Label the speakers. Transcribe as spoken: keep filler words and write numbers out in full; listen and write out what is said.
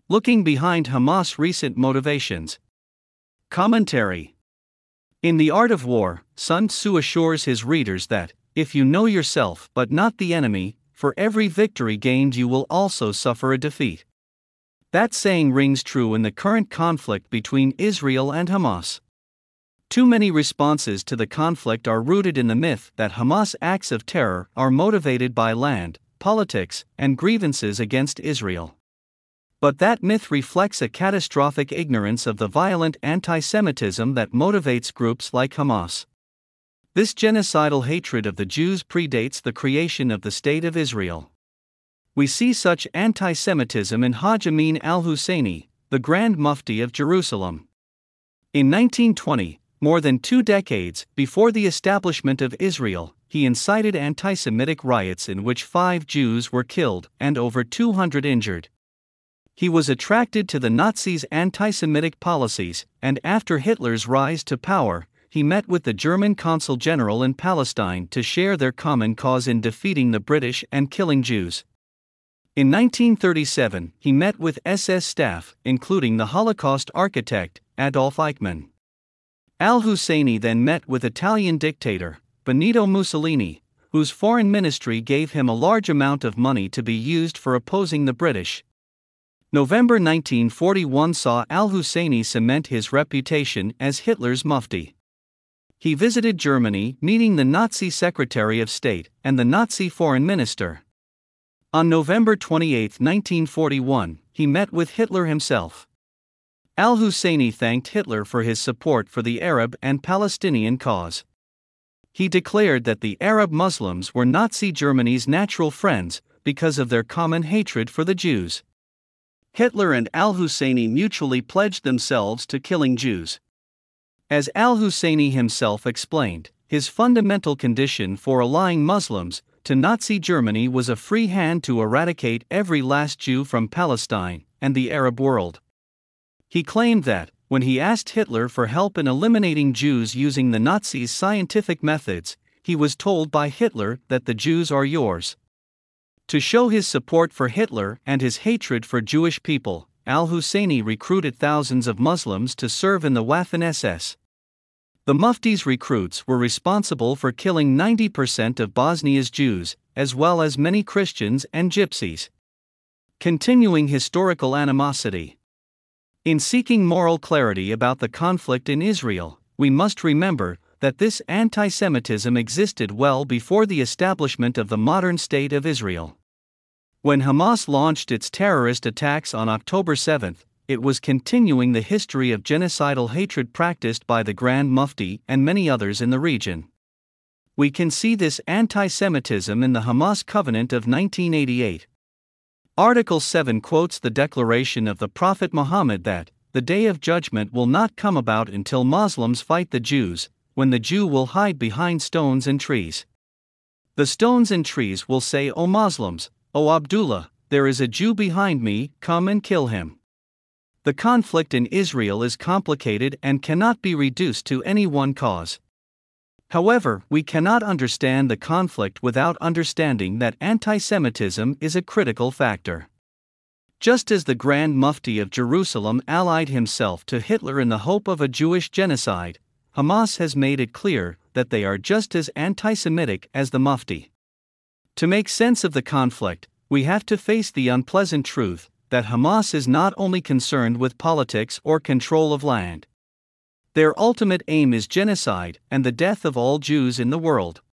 Speaker 1: Looking behind Hamas' recent motivations. Commentary. In The Art of War, Sun Tzu assures his readers that, if you know yourself but not the enemy, for every victory gained you will also suffer a defeat. That saying rings true in the current conflict between Israel and Hamas. Too many responses to the conflict are rooted in the myth that Hamas' acts of terror are motivated by land, politics, and grievances against Israel. But that myth reflects a catastrophic ignorance of the violent anti-Semitism that motivates groups like Hamas. This genocidal hatred of the Jews predates the creation of the State of Israel. We see such anti-Semitism in Haj Amin al-Husseini, the Grand Mufti of Jerusalem. In nineteen twenty, more than two decades before the establishment of Israel, he incited anti-Semitic riots in which five Jews were killed and over two hundred injured. He was attracted to the Nazis' anti-Semitic policies, and after Hitler's rise to power, he met with the German consul general in Palestine to share their common cause in defeating the British and killing Jews. In nineteen thirty-seven, he met with S S staff, including the Holocaust architect, Adolf Eichmann. Al-Husseini then met with Italian dictator, Benito Mussolini, whose foreign ministry gave him a large amount of money to be used for opposing the British. November nineteen forty-one saw al-Husseini cement his reputation as Hitler's mufti. He visited Germany, meeting the Nazi Secretary of State and the Nazi Foreign Minister. On November twenty-eighth, nineteen forty-one, he met with Hitler himself. Al-Husseini thanked Hitler for his support for the Arab and Palestinian cause. He declared that the Arab Muslims were Nazi Germany's natural friends because of their common hatred for the Jews. Hitler and al-Husseini mutually pledged themselves to killing Jews. As al-Husseini himself explained, his fundamental condition for allying Muslims to Nazi Germany was a free hand to eradicate every last Jew from Palestine and the Arab world. He claimed that, when he asked Hitler for help in eliminating Jews using the Nazis' scientific methods, he was told by Hitler that the Jews are yours. To show his support for Hitler and his hatred for Jewish people, al-Husseini recruited thousands of Muslims to serve in the Waffen S S. The Mufti's recruits were responsible for killing ninety percent of Bosnia's Jews, as well as many Christians and Gypsies. Continuing historical animosity. In seeking moral clarity about the conflict in Israel, we must remember that this anti-Semitism existed well before the establishment of the modern State of Israel. When Hamas launched its terrorist attacks on October seventh, it was continuing the history of genocidal hatred practiced by the Grand Mufti and many others in the region. We can see this anti-Semitism in the Hamas Covenant of nineteen eighty-eight. Article seven quotes the declaration of the Prophet Muhammad that, "The day of judgment will not come about until Muslims fight the Jews, when the Jew will hide behind stones and trees. The stones and trees will say, 'O Muslims, O Abdullah, there is a Jew behind me, come and kill him.'" The conflict in Israel is complicated and cannot be reduced to any one cause. However, we cannot understand the conflict without understanding that anti-Semitism is a critical factor. Just as the Grand Mufti of Jerusalem allied himself to Hitler in the hope of a Jewish genocide, Hamas has made it clear that they are just as anti-Semitic as the Mufti. To make sense of the conflict, we have to face the unpleasant truth that Hamas is not only concerned with politics or control of land. Their ultimate aim is genocide and the death of all Jews in the world.